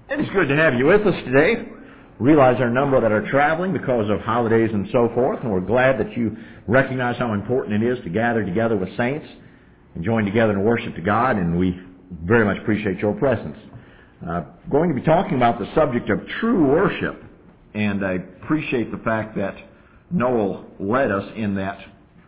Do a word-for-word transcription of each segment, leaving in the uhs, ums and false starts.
It is good to have you with us today. Realize there are a number that are traveling because of holidays and so forth, and we're glad that you recognize how important it is to gather together with saints and join together in worship to God, and we very much appreciate your presence. Uh, going to be talking about the subject of true worship, and I appreciate the fact that Noel led us in that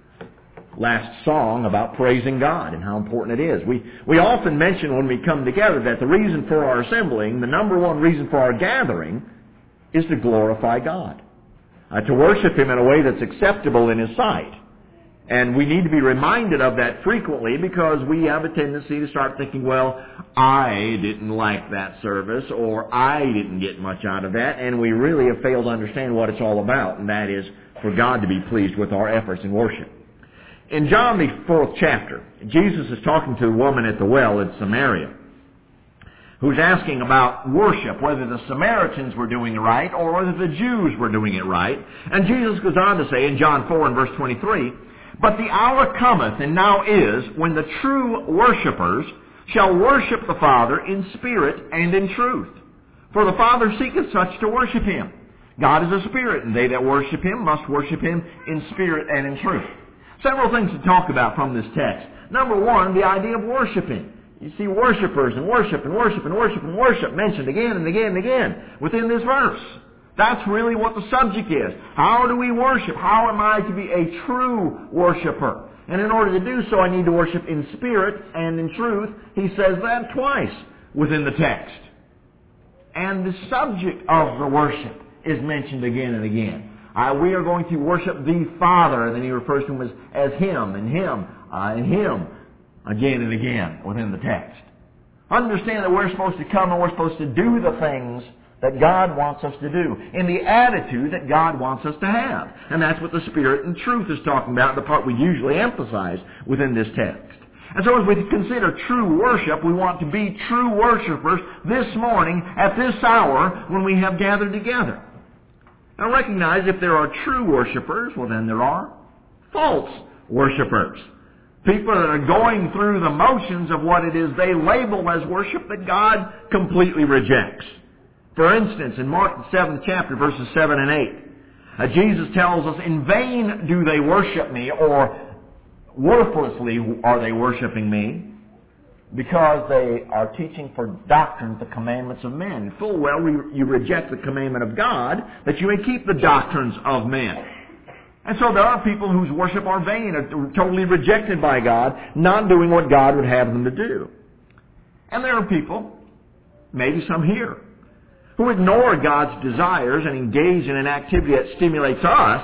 last song about praising God and how important it is. We we often mention when we come together that the reason for our assembling, the number one reason for our gathering, is to glorify God, uh, to worship Him in a way that's acceptable in His sight. And we need to be reminded of that frequently because we have a tendency to start thinking, well, I didn't like that service, or I didn't get much out of that, and we really have failed to understand what it's all about, and that is for God to be pleased with our efforts in worship. In John, the fourth chapter, Jesus is talking to the woman at the well in Samaria, who's asking about worship, whether the Samaritans were doing it right or whether the Jews were doing it right. And Jesus goes on to say in John four and verse twenty-three, "But the hour cometh, and now is, when the true worshipers shall worship the Father in spirit and in truth. For the Father seeketh such to worship Him. God is a spirit, and they that worship Him must worship Him in spirit and in truth." Several things to talk about from this text. Number one, the idea of worshiping. You see worshipers and worship and worship and worship and worship mentioned again and again and again within this verse. That's really what the subject is. How do we worship? How am I to be a true worshiper? And in order to do so, I need to worship in spirit and in truth. He says that twice within the text. And the subject of the worship is mentioned again and again. Uh, we are going to worship the Father, and then he refers to Him as, as Him, and Him, uh, and Him, again and again within the text. Understand that we're supposed to come and we're supposed to do the things that God wants us to do, in the attitude that God wants us to have. And that's what the Spirit and truth is talking about, the part we usually emphasize within this text. And so as we consider true worship, we want to be true worshipers this morning at this hour when we have gathered together. Now recognize if there are true worshipers, well then there are false worshipers. People that are going through the motions of what it is they label as worship that God completely rejects. For instance, in Mark the seventh chapter, verses seven and eight, uh, Jesus tells us, "In vain do they worship me," or "worthlessly are they worshiping me, because they are teaching for doctrines the commandments of men." Full well you reject the commandment of God, that you may keep the doctrines of men. And so there are people whose worship are vain, are totally rejected by God, not doing what God would have them to do. And there are people, maybe some here, who ignore God's desires and engage in an activity that stimulates us,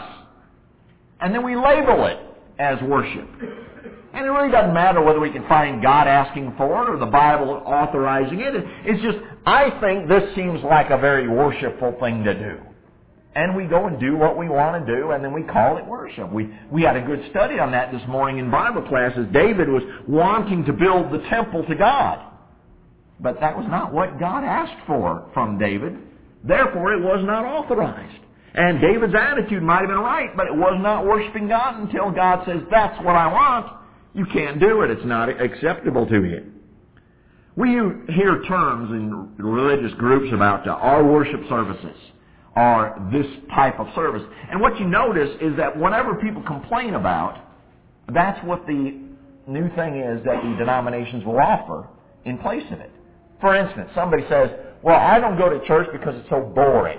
and then we label it as worship. And it really doesn't matter whether we can find God asking for it or the Bible authorizing it. It's just, I think this seems like a very worshipful thing to do. And we go and do what we want to do, and then we call it worship. We we had a good study on that this morning in Bible class as David was wanting to build the temple to God. But that was not what God asked for from David. Therefore, it was not authorized. And David's attitude might have been right, but it was not worshiping God until God says, "That's what I want." You can't do it. It's not acceptable to Him. We hear terms in religious groups about uh, our worship services or this type of service. And what you notice is that whenever people complain about, that's what the new thing is that the denominations will offer in place of it. For instance, somebody says, "Well, I don't go to church because it's so boring.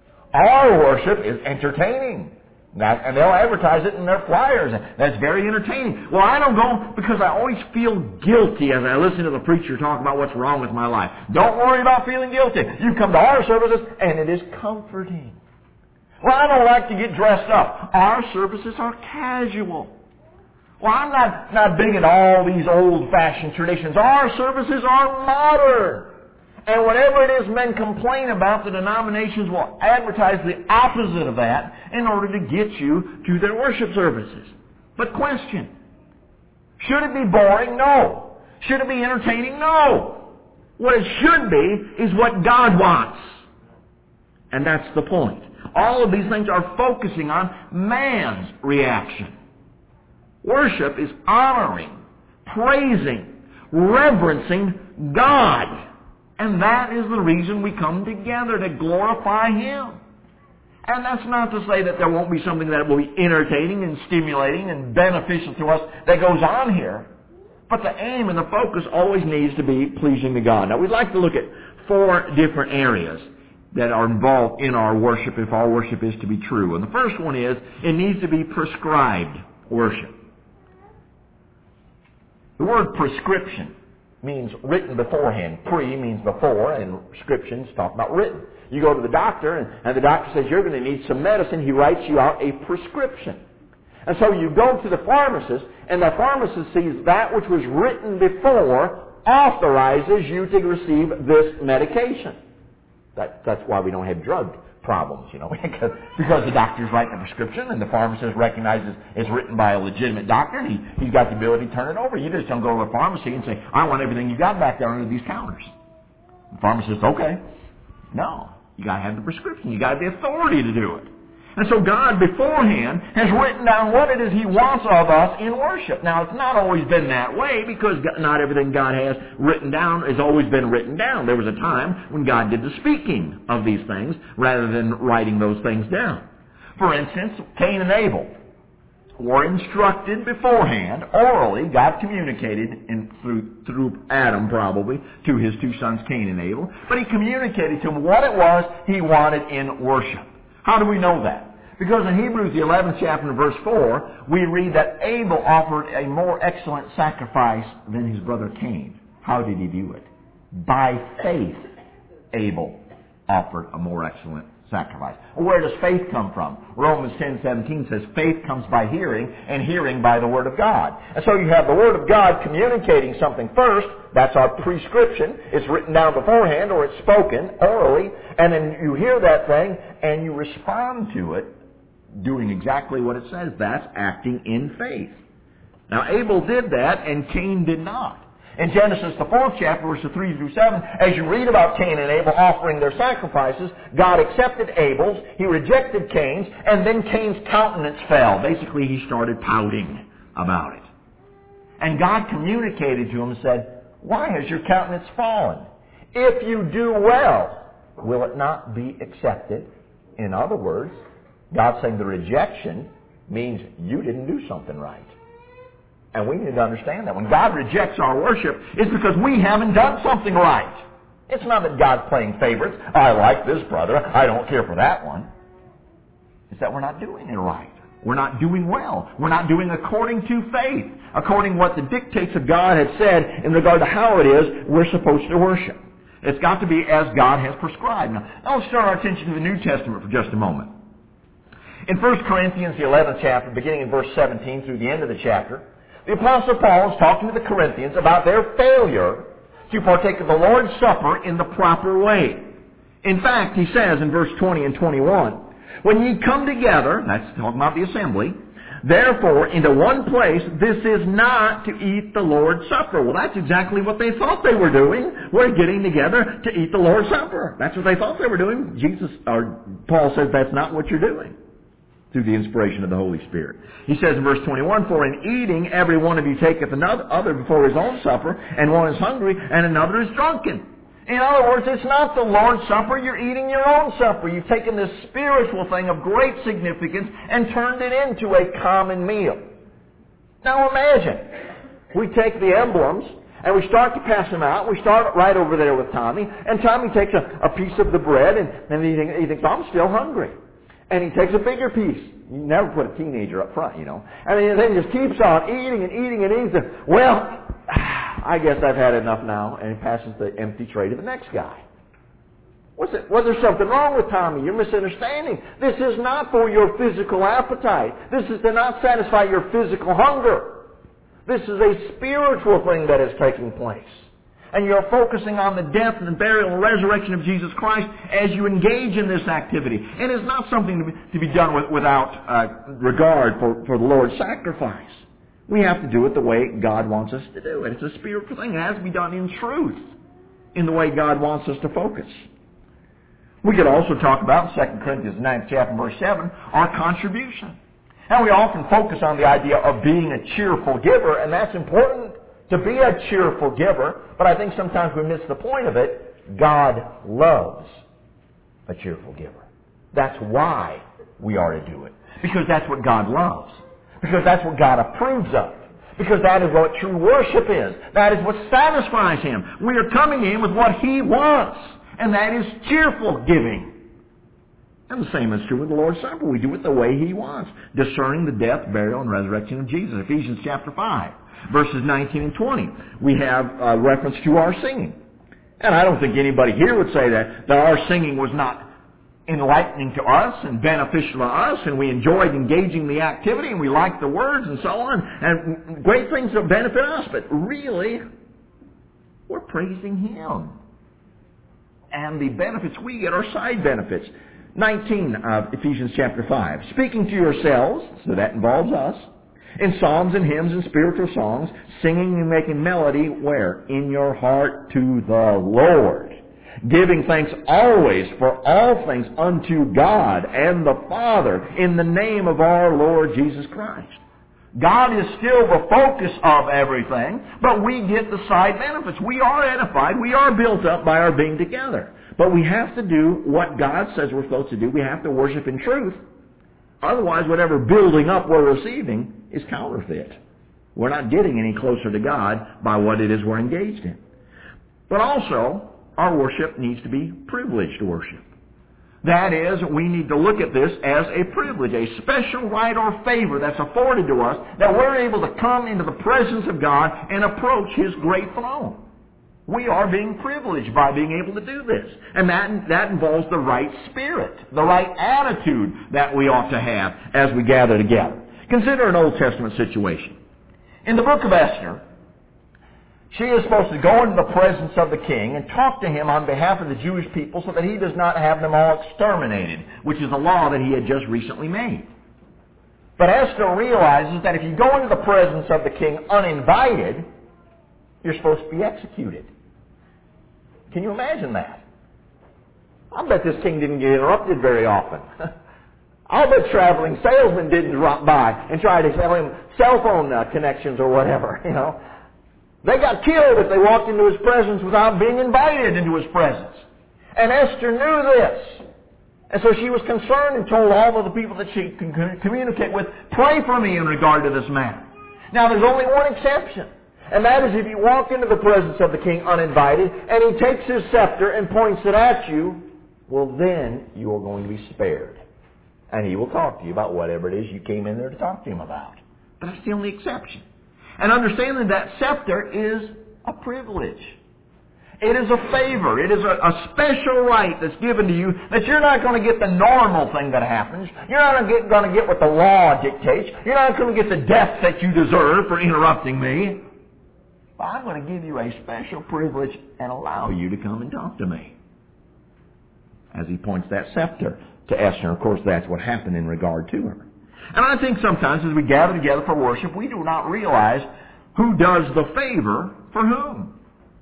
Our worship is entertaining." That, and they'll advertise it in their flyers. That's very entertaining. "Well, I don't go because I always feel guilty as I listen to the preacher talk about what's wrong with my life." Don't worry about feeling guilty. You come to our services and it is comforting. "Well, I don't like to get dressed up." Our services are casual. "Well, I'm not, not big into all these old-fashioned traditions." Our services are modern. And whatever it is men complain about, the denominations will advertise the opposite of that in order to get you to their worship services. But question, should it be boring? No. Should it be entertaining? No. What it should be is what God wants. And that's the point. All of these things are focusing on man's reaction. Worship is honoring, praising, reverencing God. And that is the reason we come together, to glorify Him. And that's not to say that there won't be something that will be entertaining and stimulating and beneficial to us that goes on here. But the aim and the focus always needs to be pleasing to God. Now, we'd like to look at four different areas that are involved in our worship if our worship is to be true. And the first one is, it needs to be prescribed worship. The word prescription means written beforehand. Pre means before, and prescriptions talk about written. You go to the doctor, and, and the doctor says you're going to need some medicine. He writes you out a prescription. And so you go to the pharmacist, and the pharmacist sees that which was written before authorizes you to receive this medication. That, that's why we don't have drug problems, you know, because, because the doctor's writing a prescription and the pharmacist recognizes it's written by a legitimate doctor, and he, he's got the ability to turn it over. You just don't go to a pharmacy and say, I want everything you got back there under these counters. The pharmacist, okay. No. You got to have the prescription. You got to have the authority to do it. And so God beforehand has written down what it is He wants of us in worship. Now, it's not always been that way, because not everything God has written down has always been written down. There was a time when God did the speaking of these things rather than writing those things down. For instance, Cain and Abel were instructed beforehand, orally. God communicated in, through, through Adam probably to his two sons Cain and Abel, but He communicated to them what it was He wanted in worship. How do we know that? Because in Hebrews, the eleventh chapter, verse four, we read that Abel offered a more excellent sacrifice than his brother Cain. How did he do it? By faith, Abel offered a more excellent sacrifice. Where does faith come from? Romans ten seventeen says faith comes by hearing, and hearing by the Word of God. And so you have the Word of God communicating something first. That's our prescription. It's written down beforehand, or it's spoken orally, and then you hear that thing and you respond to it doing exactly what it says. That's acting in faith. Now, Abel did that and Cain did not. In Genesis, the fourth chapter, verses three through seven, as you read about Cain and Abel offering their sacrifices, God accepted Abel's, He rejected Cain's, and then Cain's countenance fell. Basically, he started pouting about it. And God communicated to him and said, why has your countenance fallen? If you do well, will it not be accepted? In other words, God saying the rejection means you didn't do something right. And we need to understand that. When God rejects our worship, it's because we haven't done something right. It's not that God's playing favorites. I like this brother. I don't care for that one. It's that we're not doing it right. We're not doing well. We're not doing according to faith, according to what the dictates of God had said in regard to how it is we're supposed to worship. It's got to be as God has prescribed. Now, let's turn our attention to the New Testament for just a moment. In First Corinthians, the eleventh chapter, beginning in verse seventeen through the end of the chapter, the Apostle Paul is talking to the Corinthians about their failure to partake of the Lord's Supper in the proper way. In fact, he says in verse twenty and twenty-one, when ye come together, that's talking about the assembly, therefore into one place, this is not to eat the Lord's Supper. Well, that's exactly what they thought they were doing. We're getting together to eat the Lord's Supper. That's what they thought they were doing. Jesus, or Paul says that's not what you're doing, through the inspiration of the Holy Spirit. He says in verse twenty-one, for in eating every one of you taketh another other before his own supper, and one is hungry, and another is drunken. In other words, it's not the Lord's Supper, you're eating your own supper. You've taken this spiritual thing of great significance and turned it into a common meal. Now imagine, we take the emblems and we start to pass them out. We start right over there with Tommy, and Tommy takes a, a piece of the bread, and, and he, think, he thinks, I'm still hungry. And he takes a bigger piece. You never put a teenager up front, you know. And then he just keeps on eating and eating and eating. Well, I guess I've had enough now. And he passes the empty tray to the next guy. Was, it, was there something wrong with Tommy? You're misunderstanding. This is not for your physical appetite. This is to not satisfy your physical hunger. This is a spiritual thing that is taking place. And you're focusing on the death and the burial and resurrection of Jesus Christ as you engage in this activity. And it's not something to be, to be done with, without uh, regard for, for the Lord's sacrifice. We have to do it the way God wants us to do it. It's a spiritual thing. It has to be done in truth, in the way God wants us to focus. We could also talk about, Second Corinthians ninth chapter, verse seven, our contribution. And we often focus on the idea of being a cheerful giver, and that's important, to be a cheerful giver, but I think sometimes we miss the point of it. God loves a cheerful giver. That's why we are to do it. Because that's what God loves. Because that's what God approves of. Because that is what true worship is. That is what satisfies Him. We are coming to Him with what He wants. And that is cheerful giving. And the same is true with the Lord's Supper. We do it the way He wants. Discerning the death, burial, and resurrection of Jesus. Ephesians chapter five, verses nineteen and twenty. We have a reference to our singing. And I don't think anybody here would say that, that our singing was not enlightening to us and beneficial to us, and we enjoyed engaging the activity, and we liked the words and so on, and great things that benefit us. But really, we're praising Him. And the benefits we get are side benefits. nineteen of Ephesians chapter five. Speaking to yourselves, so that involves us, in psalms and hymns and spiritual songs, singing and making melody, where? In your heart to the Lord. Giving thanks always for all things unto God and the Father in the name of our Lord Jesus Christ. God is still the focus of everything, but we get the side benefits. We are edified. We are built up by our being together. But we have to do what God says we're supposed to do. We have to worship in truth. Otherwise, whatever building up we're receiving is counterfeit. We're not getting any closer to God by what it is we're engaged in. But also, our worship needs to be privileged worship. That is, we need to look at this as a privilege, a special right or favor that's afforded to us, that we're able to come into the presence of God and approach His great throne. We are being privileged by being able to do this. And that, that involves the right spirit, the right attitude that we ought to have as we gather together. Consider an Old Testament situation. In the book of Esther, she is supposed to go into the presence of the king and talk to him on behalf of the Jewish people so that he does not have them all exterminated, which is a law that he had just recently made. But Esther realizes that if you go into the presence of the king uninvited, you're supposed to be executed. Can you imagine that? I'll bet this king didn't get interrupted very often. I'll bet traveling salesmen didn't drop by and try to sell him cell phone uh, connections or whatever, you know. They got killed if they walked into His presence without being invited into His presence. And Esther knew this. And so she was concerned and told all of the people that she can communicate with, pray for me in regard to this matter. Now there's only one exception. And that is if you walk into the presence of the king uninvited and he takes his scepter and points it at you, well then you are going to be spared. And he will talk to you about whatever it is you came in there to talk to him about. But that's the only exception. And understanding that scepter is a privilege. It is a favor. It is a, a special right that's given to you that you're not going to get the normal thing that happens. You're not going to get, going to get what the law dictates. You're not going to get the death that you deserve for interrupting me. But I'm going to give you a special privilege and allow you to come and talk to me. As he points that scepter to Esther. Of course, that's what happened in regard to her. And I think sometimes as we gather together for worship, we do not realize who does the favor for whom.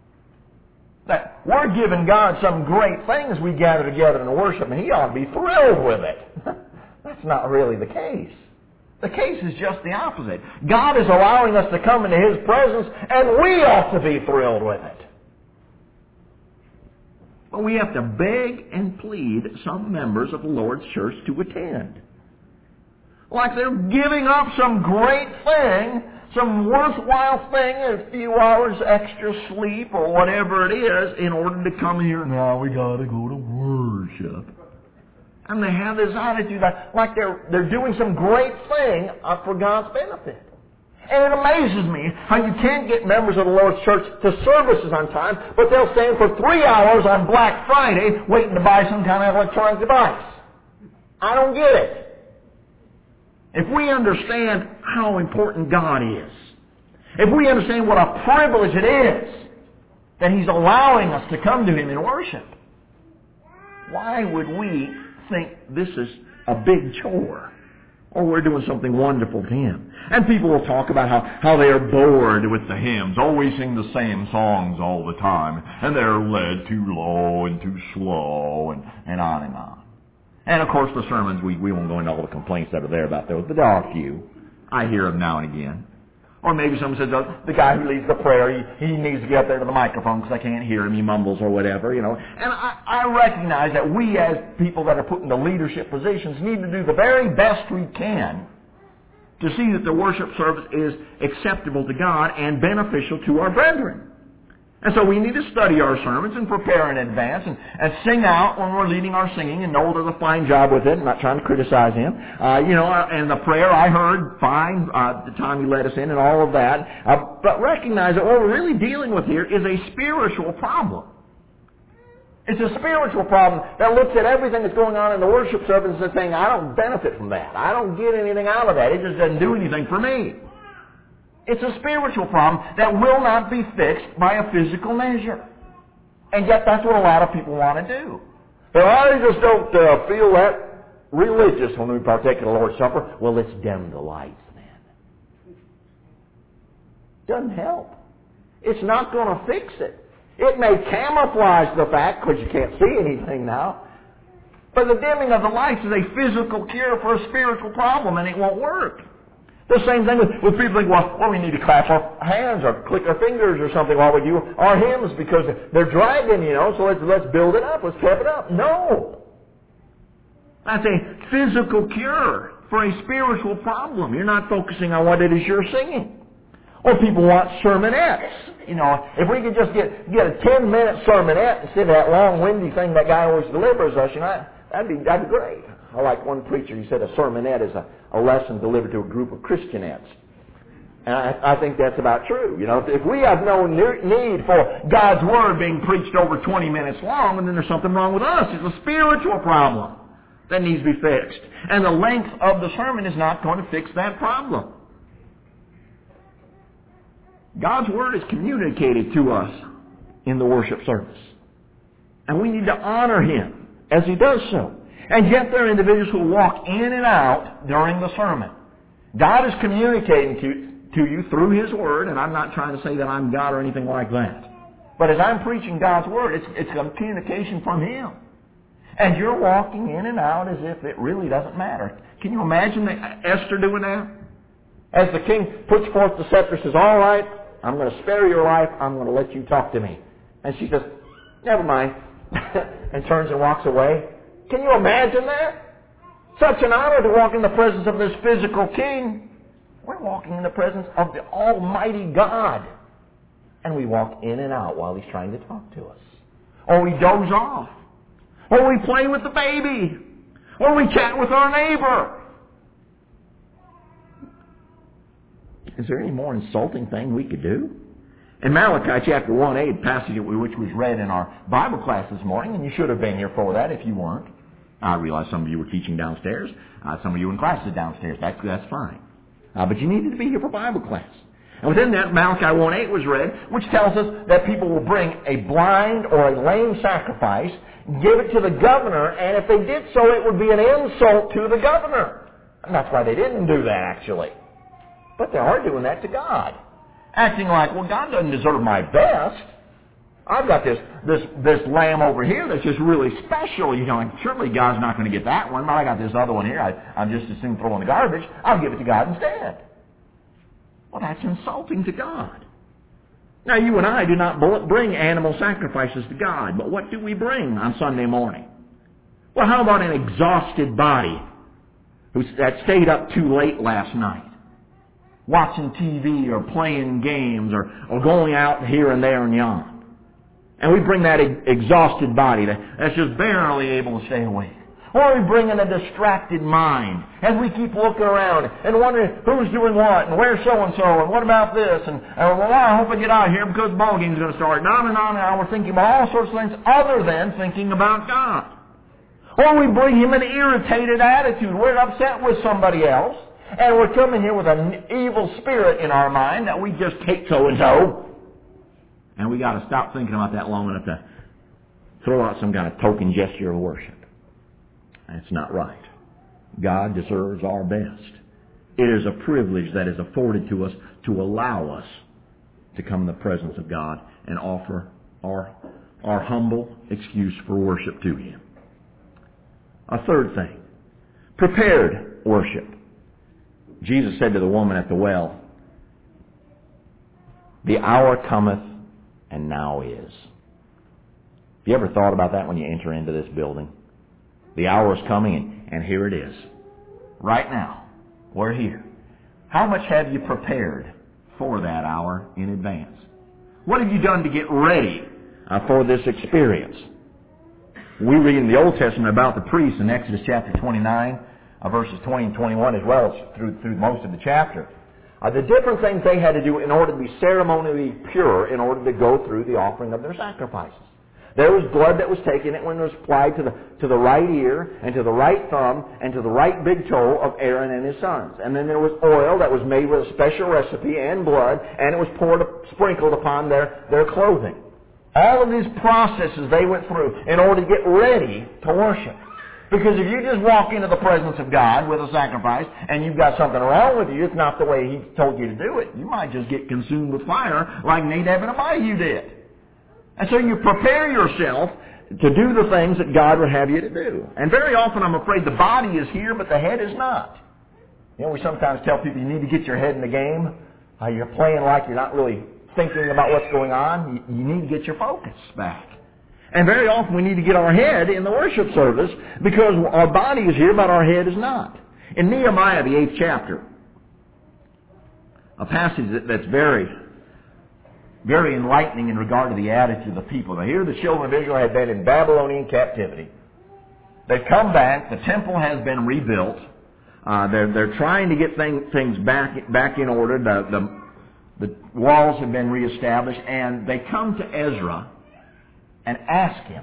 That we're giving God some great things we gather together in worship, and He ought to be thrilled with it. That's not really the case. The case is just the opposite. God is allowing us to come into His presence, and we ought to be thrilled with it. But we have to beg and plead some members of the Lord's church to attend. Like they're giving up some great thing, some worthwhile thing, a few hours extra sleep or whatever it is, in order to come here. Now we got to go to worship. And they have this attitude like they're, they're doing some great thing for God's benefit. And it amazes me how you can't get members of the Lord's church to services on time, but they'll stand for three hours on Black Friday waiting to buy some kind of electronic device. I don't get it. If we understand how important God is, if we understand what a privilege it is that He's allowing us to come to Him in worship, why would we think this is a big chore or we're doing something wonderful to Him? And people will talk about how, how they are bored with the hymns, always sing the same songs all the time, and they're led too low and too slow, and, and on and on. And of course the sermons, we, we won't go into all the complaints that are there about those, but there are a few. I hear them now and again. Or maybe someone says, oh, the guy who leads the prayer, he, he needs to get up there to the microphone because I can't hear him, he mumbles or whatever, you know. And I, I recognize that we as people that are put in the leadership positions need to do the very best we can to see that the worship service is acceptable to God and beneficial to our brethren. And so we need to study our sermons and prepare in advance and, and sing out when we're leading our singing. And Noel does a fine job with it. I'm not trying to criticize him. Uh, you know, and the prayer I heard fine uh, the time he led us in and all of that. Uh, but recognize that what we're really dealing with here is a spiritual problem. It's a spiritual problem that looks at everything that's going on in the worship service and saying, I don't benefit from that. I don't get anything out of that. It just doesn't do anything for me. It's a spiritual problem that will not be fixed by a physical measure. And yet that's what a lot of people want to do. But I just don't uh, feel that religious when we partake of the Lord's Supper. Well, let's dim the lights then. Doesn't help. It's not going to fix it. It may camouflage the fact, because you can't see anything now. But the dimming of the lights is a physical cure for a spiritual problem, and it won't work. The same thing with, with people think, well, well, we need to clap our hands or click our fingers or something while we do our hymns because they're dragging, you know, so let's, let's build it up, let's clap it up. No. That's a physical cure for a spiritual problem. You're not focusing on what it is you're singing. Or people want sermonettes. You know, if we could just get, get a ten-minute sermonette instead of that long, windy thing that guy always delivers us, you know, that'd be, that'd be great. I like one preacher, he said a sermonette is a, a lesson delivered to a group of Christianettes. And I, I think that's about true. You know, if, if we have no need for God's Word being preached over twenty minutes long, then there's something wrong with us. It's a spiritual problem that needs to be fixed. And the length of the sermon is not going to fix that problem. God's Word is communicated to us in the worship service. And we need to honor Him as He does so. And yet there are individuals who walk in and out during the sermon. God is communicating to, to you through His Word, and I'm not trying to say that I'm God or anything like that. But as I'm preaching God's Word, it's, it's a communication from Him. And you're walking in and out as if it really doesn't matter. Can you imagine Esther doing that? As the king puts forth the scepter, says, all right, I'm going to spare your life, I'm going to let you talk to me. And she says, never mind, and turns and walks away. Can you imagine that? Such an honor to walk in the presence of this physical king. We're walking in the presence of the Almighty God. And we walk in and out while He's trying to talk to us. Or we doze off. Or we play with the baby. Or we chat with our neighbor. Is there any more insulting thing we could do? In Malachi chapter one eight, passage which was read in our Bible class this morning, and you should have been here for that if you weren't. I realize some of you were teaching downstairs. Uh, some of you were in classes downstairs. That's, that's fine. Uh, but you needed to be here for Bible class. And within that, Malachi one eight was read, which tells us that people will bring a blind or a lame sacrifice, give it to the governor, and if they did so, it would be an insult to the governor. And that's why they didn't do that, actually. But they are doing that to God. Acting like, well, God doesn't deserve my best. I've got this this this lamb over here that's just really special, you know, and surely God's not going to get that one. But I got this other one here. I, I'm just as soon throw in the garbage. I'll give it to God instead. Well, that's insulting to God. Now, you and I do not bring animal sacrifices to God, but what do we bring on Sunday morning? Well, how about an exhausted body who that stayed up too late last night, watching T V or playing games or, or going out here and there and yon? And we bring that exhausted body that's just barely able to stay awake. Or we bring in a distracted mind as we keep looking around and wondering who's doing what and where's so-and-so and what about this and, and well, I hope I get out of here because the ball game's going to start. And on and on and on. We're thinking about all sorts of things other than thinking about God. Or we bring Him an irritated attitude. We're upset with somebody else and we're coming here with an evil spirit in our mind that we just hate so-and-so. And we got to stop thinking about that long enough to throw out some kind of token gesture of worship. That's not right. God deserves our best. It is a privilege that is afforded to us to allow us to come in the presence of God and offer our, our humble excuse for worship to Him. A third thing, prepared worship. Jesus said to the woman at the well, The hour cometh, and now is. Have you ever thought about that when you enter into this building? The hour is coming, and, and here it is. Right now, we're here. How much have you prepared for that hour in advance? What have you done to get ready uh, for this experience? We read in the Old Testament about the priests in Exodus chapter twenty-nine, uh, verses twenty and twenty-one, as well as through, through most of the chapter. Uh, the different things they had to do in order to be ceremonially pure, in order to go through the offering of their sacrifices. There was blood that was taken when it was applied to the, to the right ear and to the right thumb and to the right big toe of Aaron and his sons. And then there was oil that was made with a special recipe and blood, and it was poured, sprinkled upon their, their clothing. All of these processes they went through in order to get ready to worship. Because if you just walk into the presence of God with a sacrifice and you've got something wrong with you, it's not the way He told you to do it. You might just get consumed with fire like Nadab and Abihu did. And so you prepare yourself to do the things that God would have you to do. And very often, I'm afraid, the body is here, but the head is not. You know, we sometimes tell people you need to get your head in the game. Uh, you're playing like you're not really thinking about what's going on. You, you need to get your focus back. And very often we need to get our head in the worship service because our body is here, but our head is not. In Nehemiah, the eighth chapter, a passage that, that's very, very enlightening in regard to the attitude of the people. Now here the children of Israel had been in Babylonian captivity. They've come back. The temple has been rebuilt. Uh, they're, they're trying to get thing, things back, back in order. The, the, the walls have been reestablished. And they come to Ezra and ask him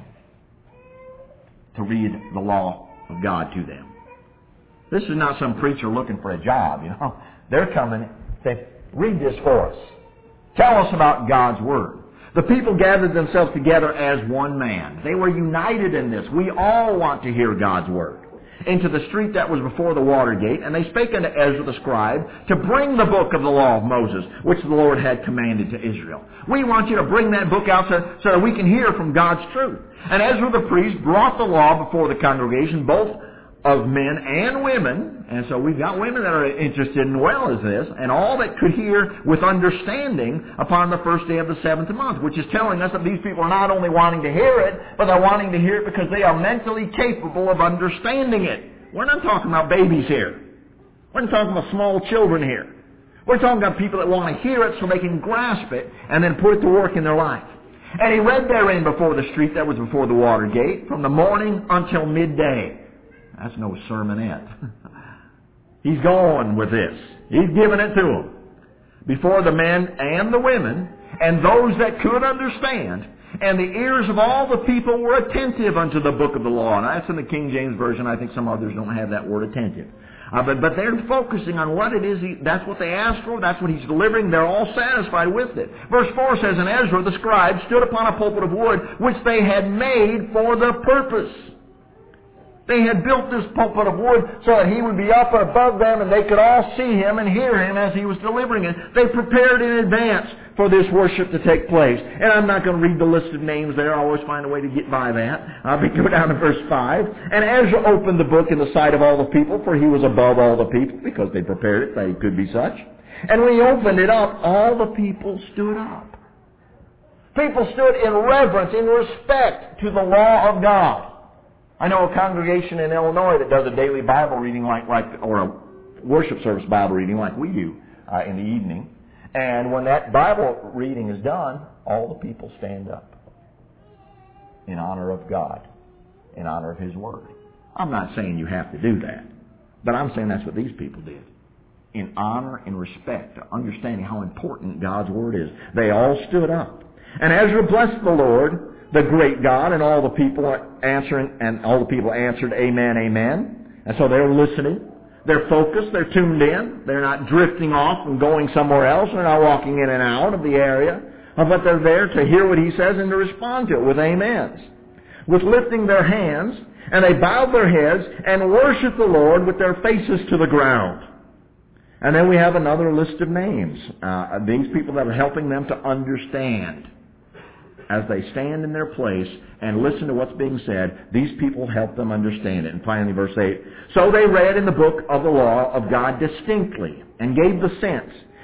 to read the law of God to them. This is not some preacher looking for a job, you know. They're coming, say, read this for us. Tell us about God's Word. The people gathered themselves together as one man. They were united in this. We all want to hear God's Word. Into the street that was before the water gate, and they spake unto Ezra the scribe to bring the book of the law of Moses, which the Lord had commanded to Israel. We want you to bring that book out so, so that we can hear from God's truth. And Ezra the priest brought the law before the congregation, both of men and women, and so we've got women that are interested in well as this, and all that could hear with understanding upon the first day of the seventh month, which is telling us that these people are not only wanting to hear it, but they're wanting to hear it because they are mentally capable of understanding it. We're not talking about babies here. We're not talking about small children here. We're talking about people that want to hear it so they can grasp it and then put it to work in their life. And he read therein before the street that was before the water gate, from the morning until midday. That's no sermonette. He's going with this. He's giving it to them. Before the men and the women, and those that could understand, and the ears of all the people were attentive unto the book of the law. And that's in the King James Version. I think some others don't have that word attentive. Uh, but, but they're focusing on what it is. He, that's what they asked for. That's what he's delivering. They're all satisfied with it. Verse four says, and Ezra the scribe stood upon a pulpit of wood, which they had made for the purpose. They had built this pulpit of wood so that he would be up above them and they could all see him and hear him as he was delivering it. They prepared in advance for this worship to take place. And I'm not going to read the list of names there. I always find a way to get by that. Uh, but go down to verse five. And Ezra opened the book in the sight of all the people, for he was above all the people, because they prepared it that he could be such. And when he opened it up, all the people stood up. People stood in reverence, in respect to the law of God. I know a congregation in Illinois that does a daily Bible reading like, like or a worship service Bible reading like we do uh, in the evening. And when that Bible reading is done, all the people stand up in honor of God, in honor of His Word. I'm not saying you have to do that, but I'm saying that's what these people did. In honor and respect, understanding how important God's Word is. They all stood up. And Ezra blessed the Lord, the great God, and all the people answering, and all the people answered, Amen, Amen. And so they're listening. They're focused. They're tuned in. They're not drifting off and going somewhere else. They're not walking in and out of the area. But they're there to hear what he says and to respond to it with amens. With lifting their hands, and they bowed their heads and worshiped the Lord with their faces to the ground. And then we have another list of names. Uh, these people that are helping them to understand. As they stand in their place and listen to what's being said, these people help them understand it. And finally, verse eight. So they read in the book of the law of God distinctly and gave the sense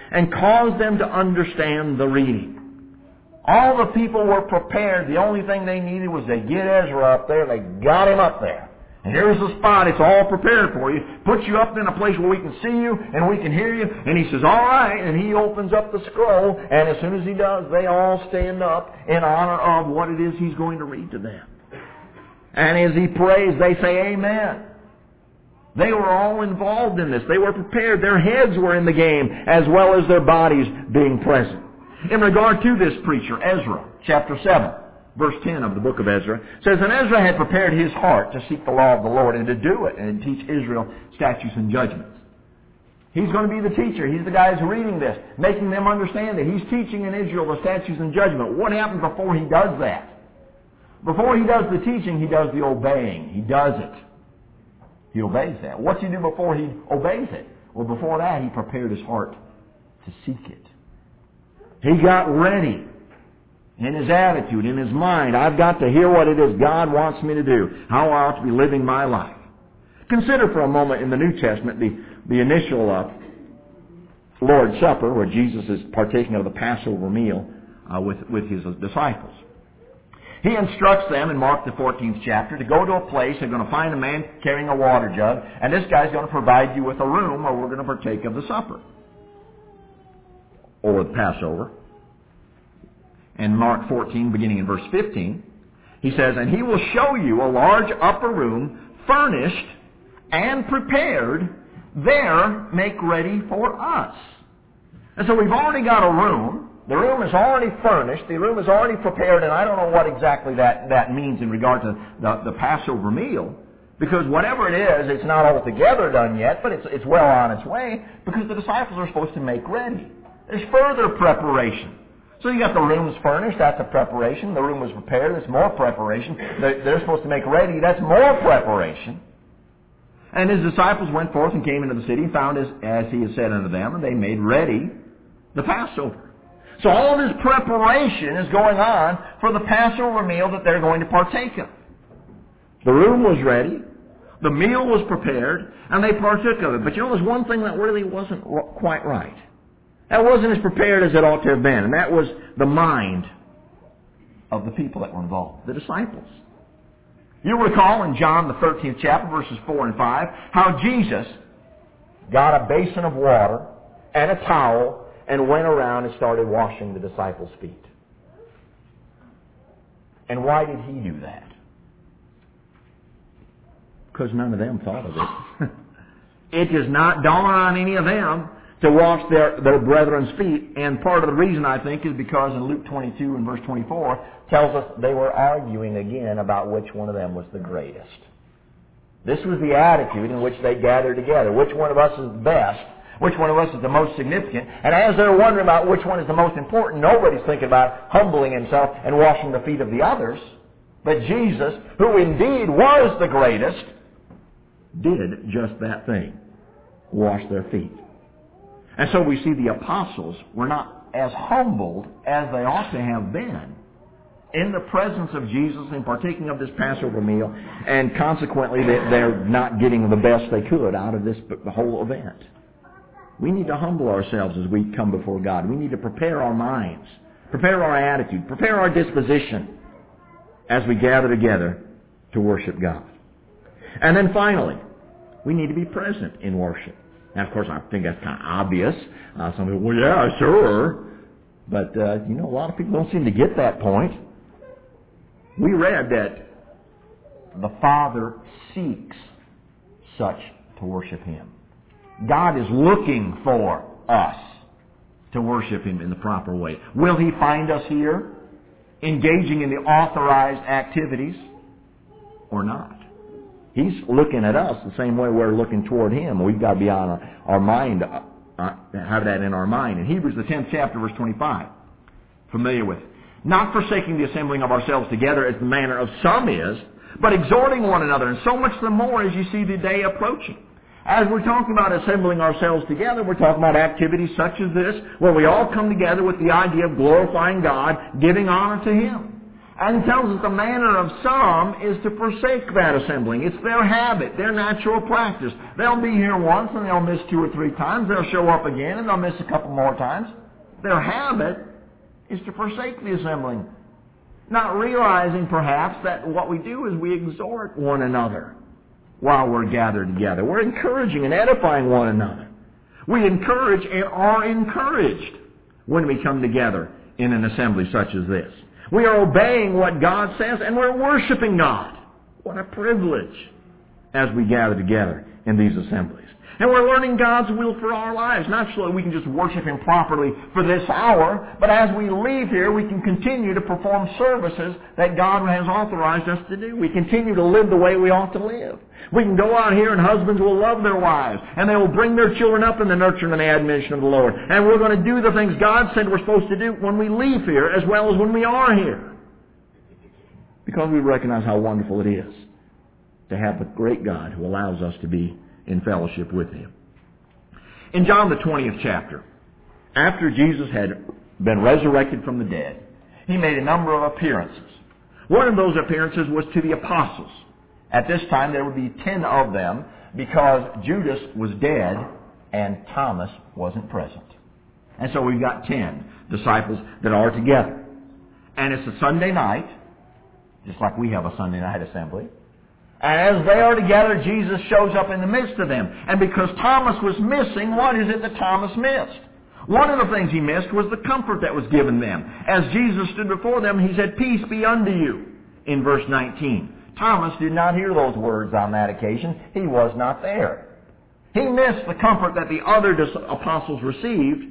and caused them to understand the reading. All the people were prepared. The only thing they needed was to get Ezra up there. They got him up there. And here's the spot. It's all prepared for you. Put you up in a place where we can see you and we can hear you. And he says, all right. And he opens up the scroll. And as soon as he does, they all stand up in honor of what it is he's going to read to them. And as he prays, they say, amen. They were all involved in this. They were prepared. Their heads were in the game as well as their bodies being present. In regard to this preacher, Ezra, chapter seven, verse ten of the book of Ezra, says, and Ezra had prepared his heart to seek the law of the Lord and to do it and to teach Israel statutes and judgments. He's going to be the teacher. He's the guy who's reading this, making them understand it. He's teaching in Israel the statutes and judgment. What happens before he does that? Before he does the teaching, he does the obeying. He does it. He obeys that. What's he do before he obeys it? Well, before that, he prepared his heart to seek it. He got ready in his attitude, in his mind. I've got to hear what it is God wants me to do, how I ought to be living my life. Consider for a moment in the New Testament the, the initial uh, Lord's Supper, where Jesus is partaking of the Passover meal uh, with, with his disciples. He instructs them in Mark the fourteenth chapter to go to a place. They're going to find a man carrying a water jug, and this guy's going to provide you with a room where we're going to partake of the supper, or the Passover. In Mark fourteen, beginning in verse fifteen, he says, and he will show you a large upper room, furnished and prepared. There make ready for us. And so we've already got a room. The room is already furnished. The room is already prepared, and I don't know what exactly that, that means in regard to the, the Passover meal, because whatever it is, it's not altogether done yet, but it's, it's well on its way, because the disciples are supposed to make ready. There's further preparation. So you got the rooms furnished, that's a preparation. The room was prepared, that's more preparation. They're, they're supposed to make ready, that's more preparation. And his disciples went forth and came into the city and found as, as he had said unto them, and they made ready the Passover. So all this preparation is going on for the Passover meal that they're going to partake of. The room was ready, the meal was prepared, and they partook of it. But you know, there's one thing that really wasn't quite right. That wasn't as prepared as it ought to have been, and that was the mind of the people that were involved, the disciples. You'll recall in John the thirteenth chapter, verses four and five, how Jesus got a basin of water and a towel and went around and started washing the disciples' feet. And why did he do that? Because none of them thought of it. It does not dawn on any of them to wash their, their brethren's feet. And part of the reason, I think, is because in Luke twenty-two and verse twenty-four tells us they were arguing again about which one of them was the greatest. This was the attitude in which they gathered together. Which one of us is the best? Which one of us is the most significant? And as they're wondering about which one is the most important, nobody's thinking about humbling himself and washing the feet of the others. But Jesus, who indeed was the greatest, did just that thing. Wash their feet. And so we see the apostles were not as humbled as they ought to have been in the presence of Jesus and partaking of this Passover meal, and consequently they're not getting the best they could out of this whole event. We need to humble ourselves as we come before God. We need to prepare our minds, prepare our attitude, prepare our disposition as we gather together to worship God. And then finally, we need to be present in worship. Now, of course, I think that's kind of obvious. Uh, some people, well, yeah, sure. But, uh, you know, a lot of people don't seem to get that point. We read that the Father seeks such to worship Him. God is looking for us to worship Him in the proper way. Will He find us here engaging in the authorized activities or not? He's looking at us the same way we're looking toward Him. We've got to be on our, our mind, uh, uh, have that in our mind. In Hebrews, the tenth chapter, verse twenty-five, familiar with, not forsaking the assembling of ourselves together as the manner of some is, but exhorting one another, and so much the more as you see the day approaching. As we're talking about assembling ourselves together, we're talking about activities such as this, where we all come together with the idea of glorifying God, giving honor to Him. And he tells us the manner of some is to forsake that assembling. It's their habit, their natural practice. They'll be here once and they'll miss two or three times. They'll show up again and they'll miss a couple more times. Their habit is to forsake the assembling. Not realizing perhaps that what we do is we exhort one another while we're gathered together. We're encouraging and edifying one another. We encourage and are encouraged when we come together in an assembly such as this. We are obeying what God says, and we're worshiping God. What a privilege as we gather together in these assemblies. And we're learning God's will for our lives, not so that we can just worship Him properly for this hour, but as we leave here, we can continue to perform services that God has authorized us to do. We continue to live the way we ought to live. We can go out here and husbands will love their wives, and they will bring their children up in the nurture and the admonition of the Lord. And we're going to do the things God said we're supposed to do when we leave here as well as when we are here. Because we recognize how wonderful it is to have the great God who allows us to be in fellowship with Him. In John the twentieth chapter, after Jesus had been resurrected from the dead, He made a number of appearances. One of those appearances was to the apostles. At this time there would be ten of them because Judas was dead and Thomas wasn't present. And so we've got ten disciples that are together. And it's a Sunday night, just like we have a Sunday night assembly. As they are together, Jesus shows up in the midst of them. And because Thomas was missing, what is it that Thomas missed? One of the things he missed was the comfort that was given them. As Jesus stood before them, He said, "Peace be unto you," in verse nineteen. Thomas did not hear those words on that occasion. He was not there. He missed the comfort that the other apostles received,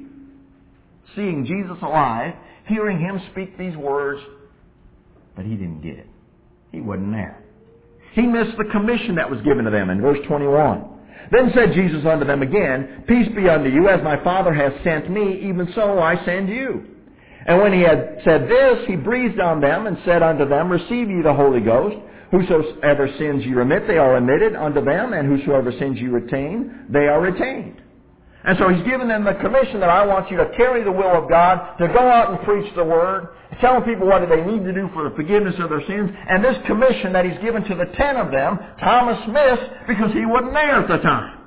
seeing Jesus alive, hearing Him speak these words, but he didn't get it. He wasn't there. He missed the commission that was given to them in verse twenty-one. Then said Jesus unto them again, "Peace be unto you, as my Father hath sent me, even so I send you." And when He had said this, He breathed on them and said unto them, "Receive ye the Holy Ghost. Whosoever sins ye remit, they are remitted unto them, and whosoever sins ye retain, they are retained." And so He's given them the commission that I want you to carry the will of God, to go out and preach the Word, telling people what they need to do for the forgiveness of their sins. And this commission that He's given to the ten of them, Thomas missed because he wasn't there at the time.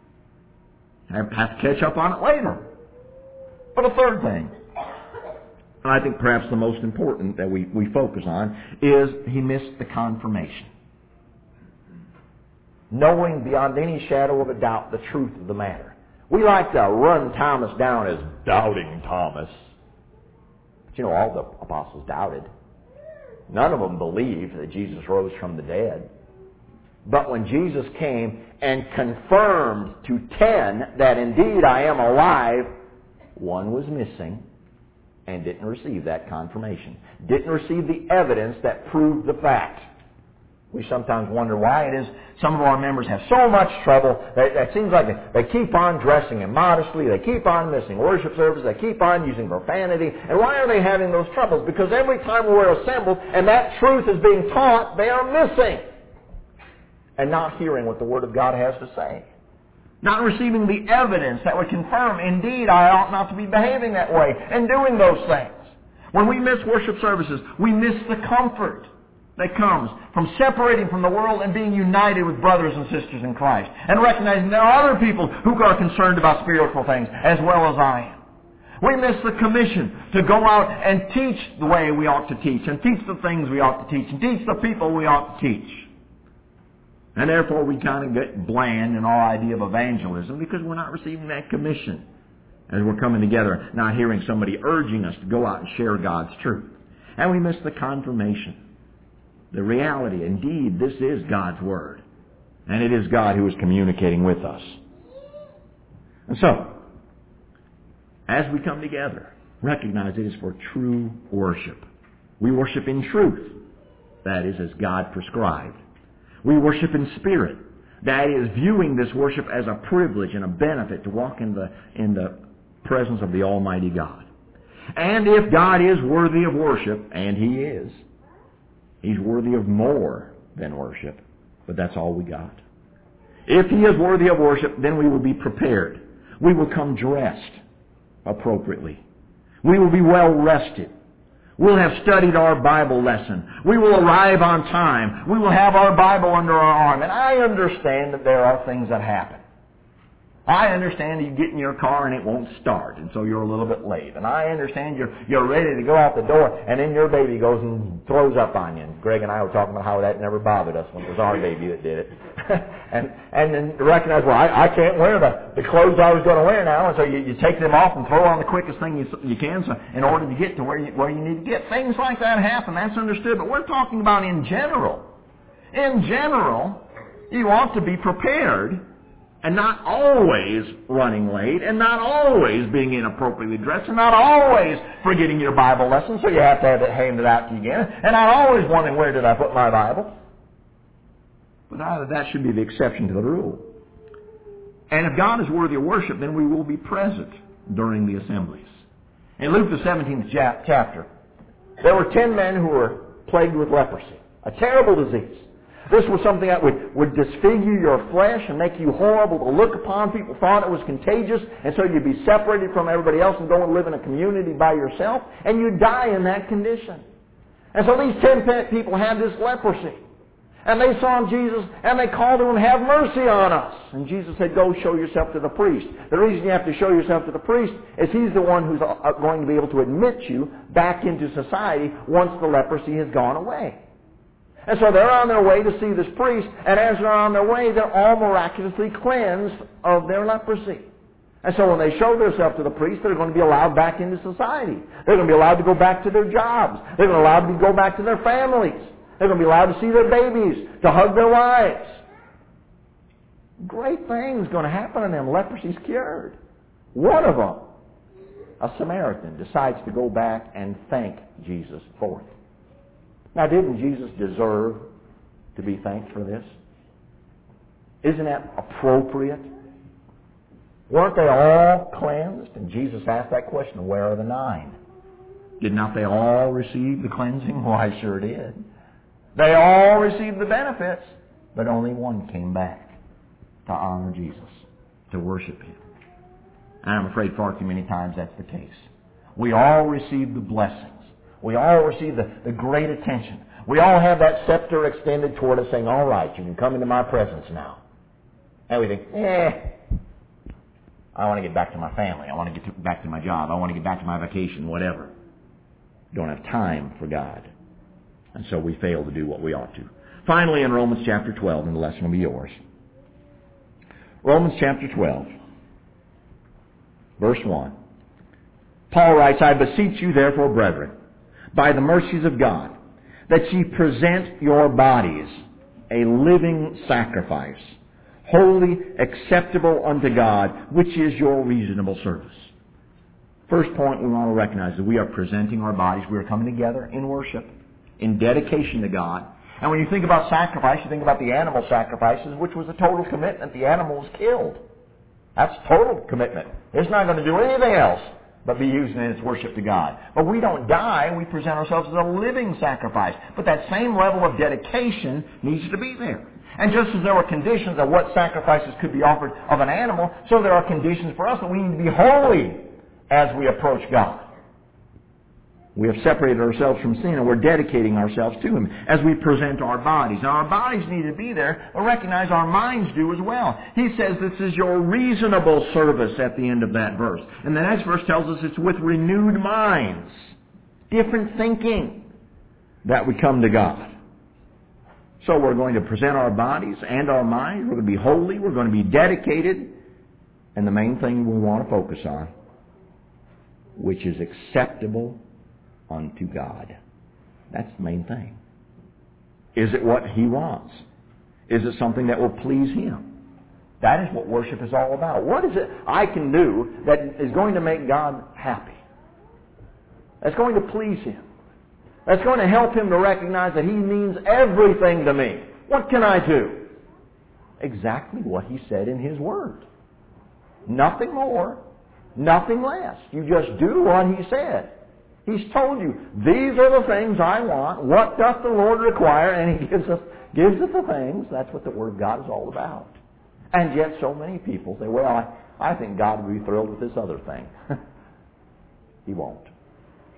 I have to catch up on it later. But a third thing, and I think perhaps the most important that we, we focus on, is he missed the confirmation. Knowing beyond any shadow of a doubt the truth of the matter. We like to run Thomas down as doubting Thomas. But you know, all the apostles doubted. None of them believed that Jesus rose from the dead. But when Jesus came and confirmed to ten that indeed I am alive, one was missing and didn't receive that confirmation. Didn't receive the evidence that proved the fact. We sometimes wonder why it is some of our members have so much trouble. That it seems like they, they keep on dressing immodestly. They keep on missing worship service. They keep on using profanity. And why are they having those troubles? Because every time we're assembled and that truth is being taught, they are missing and not hearing what the Word of God has to say. Not receiving the evidence that would confirm, indeed, I ought not to be behaving that way and doing those things. When we miss worship services, we miss the comfort that comes from separating from the world and being united with brothers and sisters in Christ. And recognizing there are other people who are concerned about spiritual things as well as I am. We miss the commission to go out and teach the way we ought to teach, and teach the things we ought to teach, and teach the people we ought to teach. And therefore we kind of get bland in our idea of evangelism because we're not receiving that commission as we're coming together, not hearing somebody urging us to go out and share God's truth. And we miss the confirmation. The reality, indeed, this is God's Word. And it is God who is communicating with us. And so, as we come together, recognize it is for true worship. We worship in truth. That is, as God prescribed. We worship in spirit. That is, viewing this worship as a privilege and a benefit to walk in the, in the presence of the Almighty God. And if God is worthy of worship, and He is, He's worthy of more than worship, but that's all we got. If He is worthy of worship, then we will be prepared. We will come dressed appropriately. We will be well rested. We'll have studied our Bible lesson. We will arrive on time. We will have our Bible under our arm. And I understand that there are things that happen. I understand you get in your car and it won't start, and so you're a little bit late. And I understand you're you're ready to go out the door, and then your baby goes and throws up on you. And Greg and I were talking about how that never bothered us when it was our baby that did it. and and then recognize, well, I, I can't wear the, the clothes I was going to wear now, and so you, you take them off and throw on the quickest thing you, you can so in order to get to where you, where you need to get. Things like that happen. That's understood. But we're talking about in general. In general, you ought to be prepared and not always running late, and not always being inappropriately dressed, and not always forgetting your Bible lesson, so you have to have it handed out to you again, and not always wondering, where did I put my Bible? But rather, that should be the exception to the rule. And if God is worthy of worship, then we will be present during the assemblies. In Luke the seventeenth chapter, there were ten men who were plagued with leprosy, a terrible disease. This was something that would, would disfigure your flesh and make you horrible to look upon. People thought it was contagious, and so you'd be separated from everybody else and go and live in a community by yourself, and you'd die in that condition. And so these ten people had this leprosy. And they saw Jesus, and they called to him, have mercy on us. And Jesus said, go show yourself to the priest. The reason you have to show yourself to the priest is he's the one who's going to be able to admit you back into society once the leprosy has gone away. And so they're on their way to see this priest, and as they're on their way, they're all miraculously cleansed of their leprosy. And so when they show themselves to the priest, they're going to be allowed back into society. They're going to be allowed to go back to their jobs. They're going to be allowed to go back to their families. They're going to be allowed to see their babies, to hug their wives. Great things going to happen to them. Leprosy's cured. One of them, a Samaritan, decides to go back and thank Jesus for it. Now, didn't Jesus deserve to be thanked for this? Isn't that appropriate? Weren't they all cleansed? And Jesus asked that question, where are the nine? Did not they all receive the cleansing? Why, sure did. They all received the benefits, but only one came back to honor Jesus, to worship Him. And I'm afraid far too many times that's the case. We all receive the blessings. We all receive the, the great attention. We all have that scepter extended toward us saying, all right, you can come into my presence now. And we think, eh, I want to get back to my family. I want to get to, back to my job. I want to get back to my vacation, whatever. Don't have time for God. And so we fail to do what we ought to. Finally, in Romans chapter twelve, and the lesson will be yours. Romans chapter twelve, verse one. Paul writes, I beseech you therefore, brethren, by the mercies of God, that ye present your bodies a living sacrifice, holy, acceptable unto God, which is your reasonable service. First point we want to recognize that we are presenting our bodies. We are coming together in worship, in dedication to God. And when you think about sacrifice, you think about the animal sacrifices, which was a total commitment. The animal was killed. That's total commitment. It's not going to do anything else but be used in its worship to God. But we don't die. We present ourselves as a living sacrifice. But that same level of dedication needs to be there. And just as there were conditions of what sacrifices could be offered of an animal, so there are conditions for us that we need to be holy as we approach God. We have separated ourselves from sin, and we're dedicating ourselves to Him as we present our bodies. Now, our bodies need to be there, but recognize our minds do as well. He says this is your reasonable service at the end of that verse. And the next verse tells us it's with renewed minds, different thinking, that we come to God. So we're going to present our bodies and our minds. We're going to be holy. We're going to be dedicated. And the main thing we want to focus on, which is acceptable unto God. That's the main thing. Is it what He wants? Is it something that will please Him? That is what worship is all about. What is it I can do that is going to make God happy? That's going to please Him. That's going to help Him to recognize that He means everything to me. What can I do? Exactly what He said in His Word. Nothing more, nothing less. You just do what He said. He's told you, these are the things I want. What doth the Lord require? And He gives us gives us the things. That's what the Word of God is all about. And yet so many people say, well, I, I think God would be thrilled with this other thing. He won't.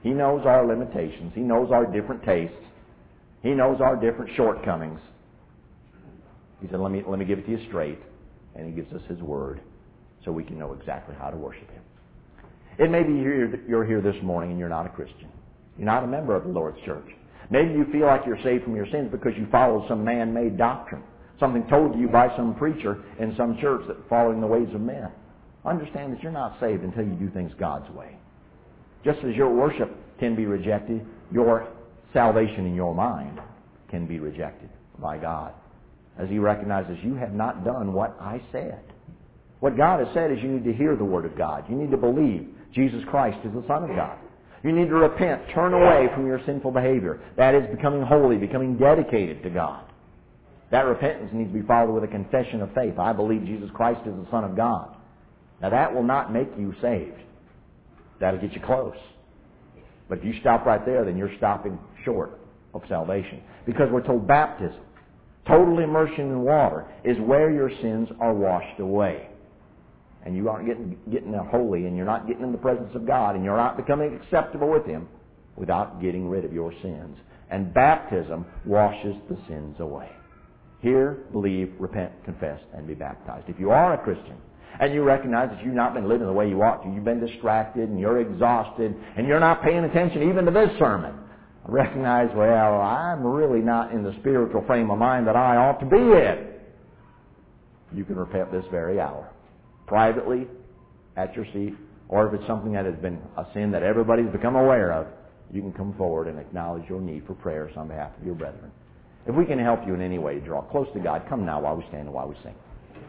He knows our limitations. He knows our different tastes. He knows our different shortcomings. He said, let me, let me give it to you straight. And He gives us His Word so we can know exactly how to worship Him. It may be you're, you're here this morning and you're not a Christian. You're not a member of the Lord's church. Maybe you feel like you're saved from your sins because you follow some man-made doctrine, something told to you by some preacher in some church that following the ways of men. Understand that you're not saved until you do things God's way. Just as your worship can be rejected, your salvation in your mind can be rejected by God. As He recognizes you have not done what I said. What God has said is you need to hear the Word of God. You need to believe Jesus Christ is the Son of God. You need to repent, turn away from your sinful behavior. That is becoming holy, becoming dedicated to God. That repentance needs to be followed with a confession of faith. I believe Jesus Christ is the Son of God. Now that will not make you saved. That'll get you close. But if you stop right there, then you're stopping short of salvation. Because we're told baptism, total immersion in water, is where your sins are washed away. And you aren't getting, getting holy, and you're not getting in the presence of God, and you're not becoming acceptable with Him without getting rid of your sins. And baptism washes the sins away. Hear, believe, repent, confess, and be baptized. If you are a Christian, and you recognize that you've not been living the way you ought to, you've been distracted, and you're exhausted, and you're not paying attention even to this sermon, recognize, well, I'm really not in the spiritual frame of mind that I ought to be in. You can repent this very hour. Privately, at your seat, or if it's something that has been a sin that everybody's become aware of, you can come forward and acknowledge your need for prayers on behalf of your brethren. If we can help you in any way to draw close to God, come now while we stand and while we sing.